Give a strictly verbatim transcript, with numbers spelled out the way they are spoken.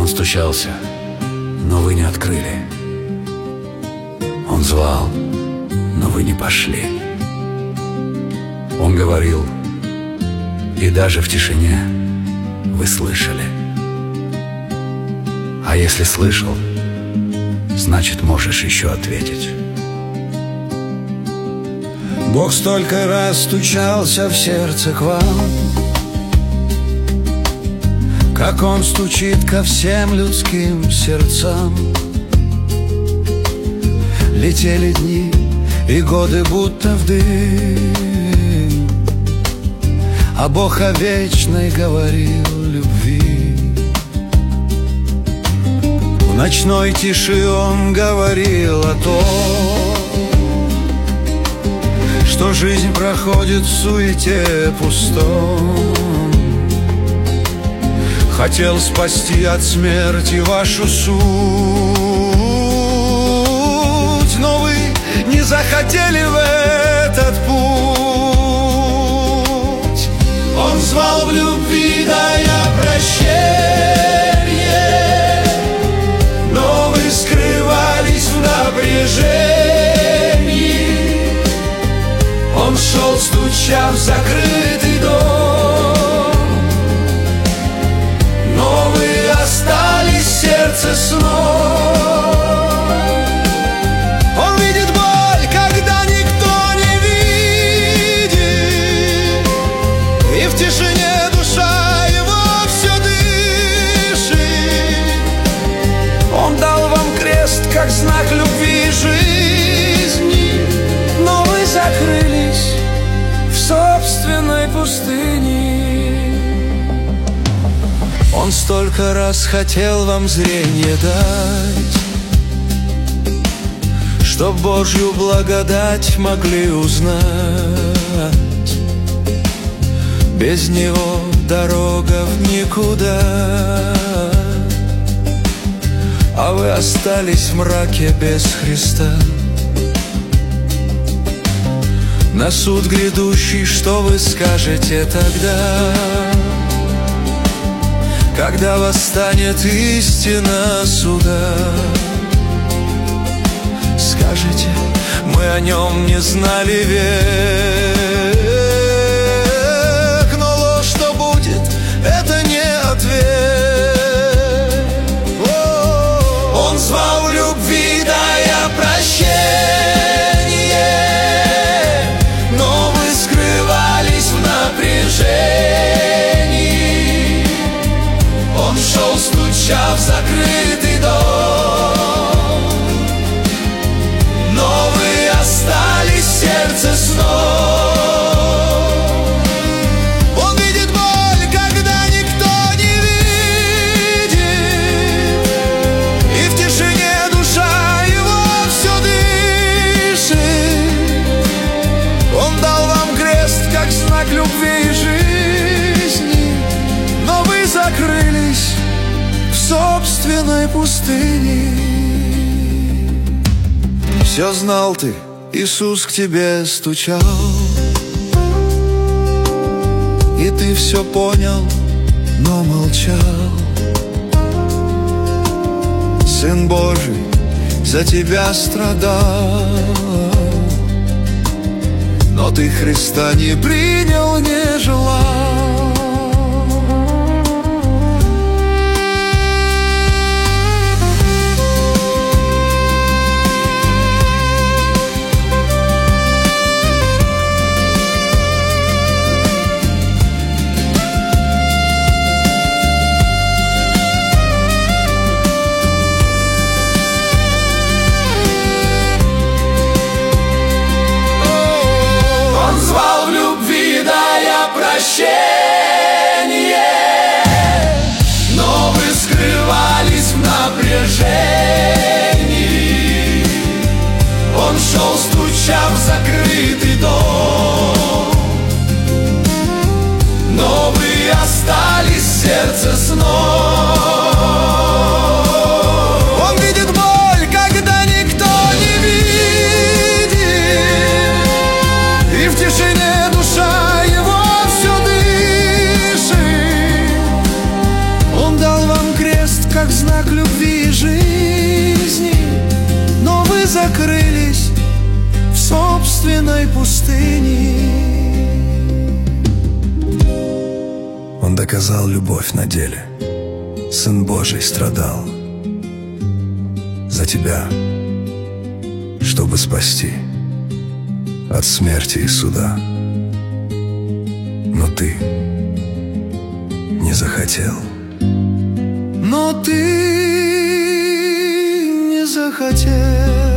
стучался, но вы не открыли. Он звал, но вы не пошли. Он говорил, и даже в тишине вы слышали. А если слышал, значит, можешь еще ответить. Бог столько раз стучался в сердце к вам, как Он стучит ко всем людским сердцам. Летели дни и годы будто в дым, а Бог о вечной говорил любви. В ночной тиши Он говорил о том, что жизнь проходит в суете пустом. Хотел спасти от смерти вашу суть, но вы не захотели в этот путь. Он звал в любви, дая прощение, но вы скрывались в напряжении. Он шел, стуча в закрытый дом, но вы остались в сердце сном. Он видит боль, когда никто не видит, и в тишине душа его все дышит. Он дал вам крест, как знак любви и жизни, но вы закрылись в собственной пустыне. Он столько раз хотел вам зрение дать, чтоб Божью благодать могли узнать. Без Него дорога в никуда, а вы остались в мраке без Христа. На суд грядущий, что вы скажете тогда, когда восстанет истина суда? Скажете, мы о нем не знали век, но ложь, что будет, это не ответ. Он звал в любви, дая прощение, но вы скрывались в напряжении. Он шел, стуча в закрытый дом, но вы остались в сердце сном. Он видит боль, когда никто не видит, и в тишине душа его все дышит. Он дал вам крест, как знак любви и жизни, но вы закрылись в собственной пустыне. Все знал ты, Иисус к тебе стучал, и ты все понял, но молчал. Сын Божий за тебя страдал, но ты Христа не принял, не желал. Но вы скрывались в напряжении. Он шел, стуча в закрытый дом, но вы остались в сердце сном. Он видит боль, когда никто не видит, и в тишине душа его все дышит. пустыни. Он доказал любовь на деле. Сын Божий страдал за тебя, чтобы спасти от смерти и суда. Но ты не захотел. Но ты не захотел.